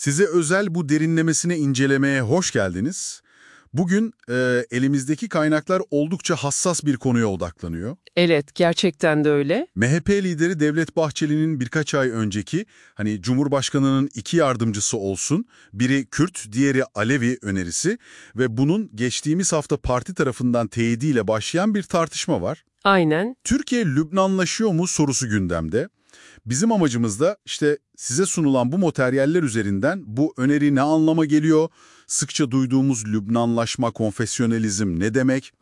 Size özel bu derinlemesine incelemeye hoş geldiniz. Bugün elimizdeki kaynaklar oldukça hassas bir konuya odaklanıyor. Evet, gerçekten de öyle. MHP lideri Devlet Bahçeli'nin birkaç ay önceki Cumhurbaşkanı'nın 2 yardımcısı olsun, biri Kürt, diğeri Alevi önerisi ve bunun geçtiğimiz hafta parti tarafından teyidiyle başlayan bir tartışma var. Aynen. Türkiye Lübnanlaşıyor mu sorusu gündemde. Bizim amacımız da size sunulan bu materyaller üzerinden bu öneri ne anlama geliyor, sıkça duyduğumuz Lübnanlaşma, konfesyonalizm ne demek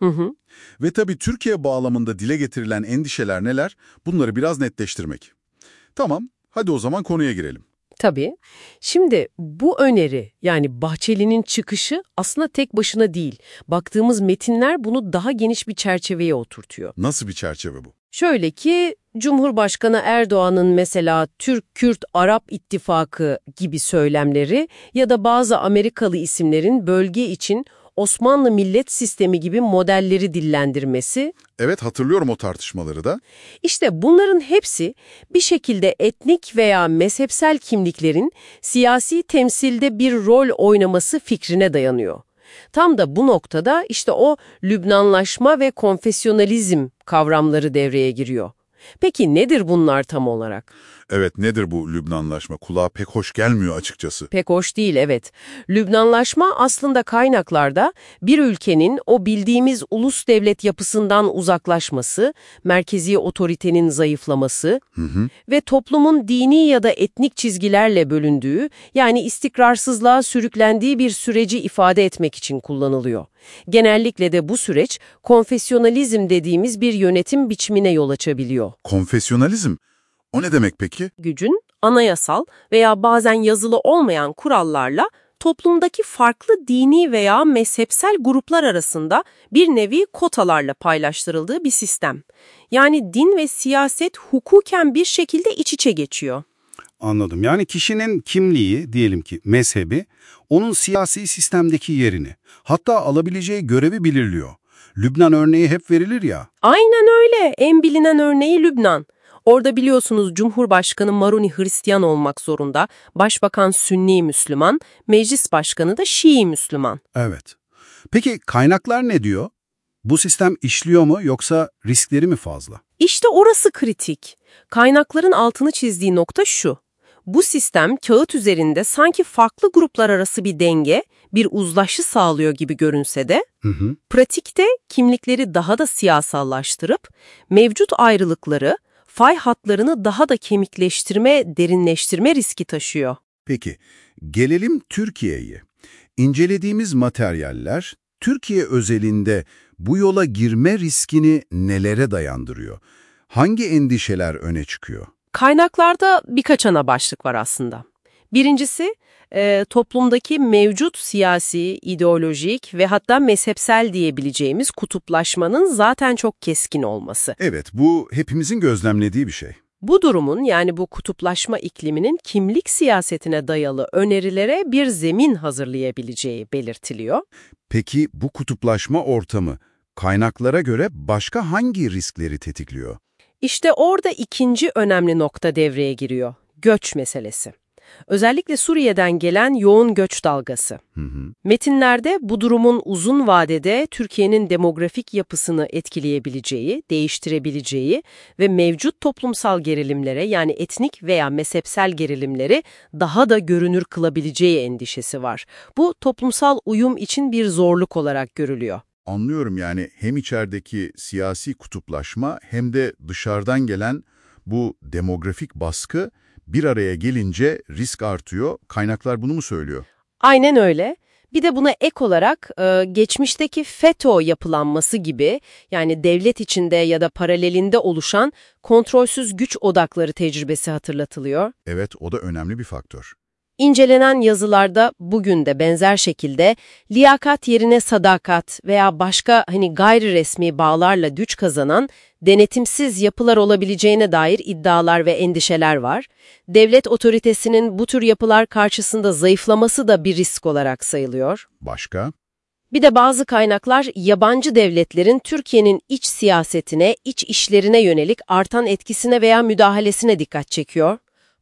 ve tabii Türkiye bağlamında dile getirilen endişeler neler, bunları biraz netleştirmek. Tamam, hadi o zaman konuya girelim. Tabii. Şimdi bu öneri, yani Bahçeli'nin çıkışı aslında tek başına değil. Baktığımız metinler bunu daha geniş bir çerçeveye oturtuyor. Nasıl bir çerçeve bu? Şöyle ki, Cumhurbaşkanı Erdoğan'ın mesela Türk-Kürt-Arap İttifakı gibi söylemleri ya da bazı Amerikalı isimlerin bölge için Osmanlı millet sistemi gibi modelleri dillendirmesi. Evet, hatırlıyorum o tartışmaları da. İşte bunların hepsi bir şekilde etnik veya mezhepsel kimliklerin siyasi temsilde bir rol oynaması fikrine dayanıyor. Tam da bu noktada işte o Lübnanlaşma ve konfesyonalizm kavramları devreye giriyor. Peki nedir bunlar tam olarak? Evet, nedir bu Lübnanlaşma? Kulağa pek hoş gelmiyor açıkçası. Pek hoş değil, evet. Lübnanlaşma aslında kaynaklarda bir ülkenin o bildiğimiz ulus devlet yapısından uzaklaşması, merkezi otoritenin zayıflaması ve toplumun dini ya da etnik çizgilerle bölündüğü, yani istikrarsızlığa sürüklendiği bir süreci ifade etmek için kullanılıyor. Genellikle de bu süreç konfesyonalizm dediğimiz bir yönetim biçimine yol açabiliyor. Konfesyonalizm? O ne demek peki? Gücün anayasal veya bazen yazılı olmayan kurallarla toplumdaki farklı dini veya mezhepsel gruplar arasında bir nevi kotalarla paylaştırıldığı bir sistem. Yani din ve siyaset hukuken bir şekilde iç içe geçiyor. Anladım. Yani kişinin kimliği, diyelim ki mezhebi, onun siyasi sistemdeki yerini, hatta alabileceği görevi belirliyor. Lübnan örneği hep verilir ya. Aynen öyle. En bilinen örneği Lübnan. Orada biliyorsunuz Cumhurbaşkanı Maruni Hristiyan olmak zorunda, Başbakan Sünni Müslüman, Meclis Başkanı da Şii Müslüman. Evet. Peki kaynaklar ne diyor? Bu sistem işliyor mu yoksa riskleri mi fazla? İşte orası kritik. Kaynakların altını çizdiği nokta şu. Bu sistem kağıt üzerinde sanki farklı gruplar arası bir denge, bir uzlaşı sağlıyor gibi görünse de, pratikte kimlikleri daha da siyasallaştırıp mevcut ayrılıkları, fay hatlarını daha da kemikleştirme, derinleştirme riski taşıyor. Peki, gelelim Türkiye'ye. İncelediğimiz materyaller, Türkiye özelinde bu yola girme riskini nelere dayandırıyor? Hangi endişeler öne çıkıyor? Kaynaklarda birkaç ana başlık var aslında. Birincisi, toplumdaki mevcut siyasi, ideolojik ve hatta mezhepsel diyebileceğimiz kutuplaşmanın zaten çok keskin olması. Evet, bu hepimizin gözlemlediği bir şey. Bu durumun, yani bu kutuplaşma ikliminin kimlik siyasetine dayalı önerilere bir zemin hazırlayabileceği belirtiliyor. Peki bu kutuplaşma ortamı kaynaklara göre başka hangi riskleri tetikliyor? İşte orada ikinci önemli nokta devreye giriyor. Göç meselesi. Özellikle Suriye'den gelen yoğun göç dalgası. Metinlerde bu durumun uzun vadede Türkiye'nin demografik yapısını etkileyebileceği, değiştirebileceği ve mevcut toplumsal gerilimlere, yani etnik veya mezhepsel gerilimleri daha da görünür kılabileceği endişesi var. Bu toplumsal uyum için bir zorluk olarak görülüyor. Anlıyorum, yani hem içerideki siyasi kutuplaşma hem de dışarıdan gelen bu demografik baskı bir araya gelince risk artıyor. Kaynaklar bunu mu söylüyor? Aynen öyle. Bir de buna ek olarak geçmişteki FETÖ yapılanması gibi, yani devlet içinde ya da paralelinde oluşan kontrolsüz güç odakları tecrübesi hatırlatılıyor. Evet, o da önemli bir faktör. İncelenen yazılarda bugün de benzer şekilde liyakat yerine sadakat veya başka gayri resmi bağlarla güç kazanan denetimsiz yapılar olabileceğine dair iddialar ve endişeler var. Devlet otoritesinin bu tür yapılar karşısında zayıflaması da bir risk olarak sayılıyor. Başka? Bir de bazı kaynaklar yabancı devletlerin Türkiye'nin iç siyasetine, iç işlerine yönelik artan etkisine veya müdahalesine dikkat çekiyor.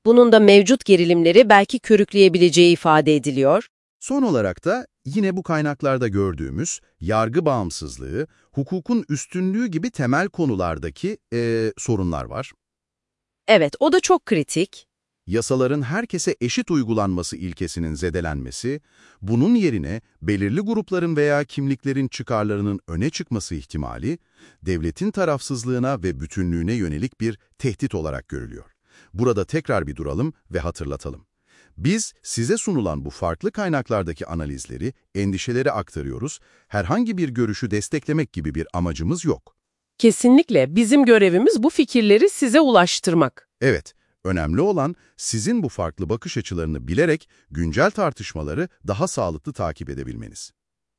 Bunun da mevcut gerilimleri belki körükleyebileceği ifade ediliyor. Son olarak da yine bu kaynaklarda gördüğümüz yargı bağımsızlığı, hukukun üstünlüğü gibi temel konulardaki sorunlar var. Evet, o da çok kritik. Yasaların herkese eşit uygulanması ilkesinin zedelenmesi, bunun yerine belirli grupların veya kimliklerin çıkarlarının öne çıkması ihtimali, devletin tarafsızlığına ve bütünlüğüne yönelik bir tehdit olarak görülüyor. Burada tekrar bir duralım ve hatırlatalım. Biz size sunulan bu farklı kaynaklardaki analizleri, endişeleri aktarıyoruz, herhangi bir görüşü desteklemek gibi bir amacımız yok. Kesinlikle bizim görevimiz bu fikirleri size ulaştırmak. Evet, önemli olan sizin bu farklı bakış açılarını bilerek güncel tartışmaları daha sağlıklı takip edebilmeniz.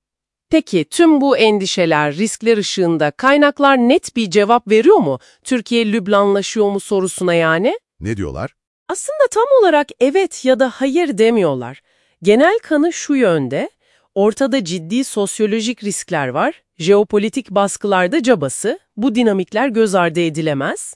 Peki tüm bu endişeler, riskler ışığında kaynaklar net bir cevap veriyor mu? Türkiye Lübnanlaşıyor mu sorusuna yani? Ne diyorlar? Aslında tam olarak evet ya da hayır demiyorlar. Genel kanı şu yönde, ortada ciddi sosyolojik riskler var, jeopolitik baskılarda cabası, bu dinamikler göz ardı edilemez.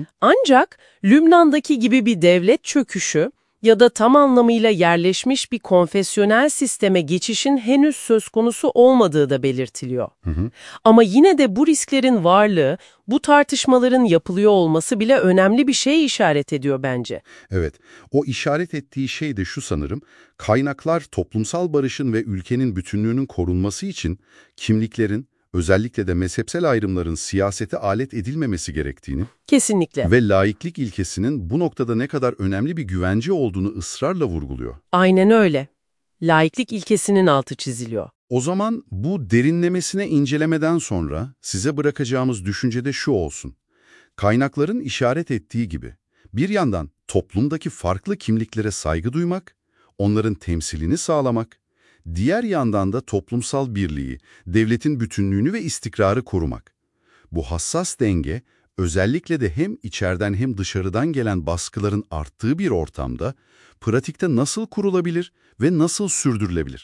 Ancak Lübnan'daki gibi bir devlet çöküşü ya da tam anlamıyla yerleşmiş bir konfesyonel sisteme geçişin henüz söz konusu olmadığı da belirtiliyor. Ama yine de bu risklerin varlığı, bu tartışmaların yapılıyor olması bile önemli bir şeye işaret ediyor bence. Evet, o işaret ettiği şey de şu sanırım, kaynaklar toplumsal barışın ve ülkenin bütünlüğünün korunması için kimliklerin, özellikle de mezhepsel ayrımların siyasete alet edilmemesi gerektiğini Kesinlikle. ve laiklik ilkesinin bu noktada ne kadar önemli bir güvence olduğunu ısrarla vurguluyor. Aynen öyle. Laiklik ilkesinin altı çiziliyor. O zaman bu derinlemesine incelemeden sonra size bırakacağımız düşünce de şu olsun. Kaynakların işaret ettiği gibi bir yandan toplumdaki farklı kimliklere saygı duymak, onların temsilini sağlamak, diğer yandan da toplumsal birliği, devletin bütünlüğünü ve istikrarı korumak. Bu hassas denge özellikle de hem içeriden hem dışarıdan gelen baskıların arttığı bir ortamda pratikte nasıl kurulabilir ve nasıl sürdürülebilir?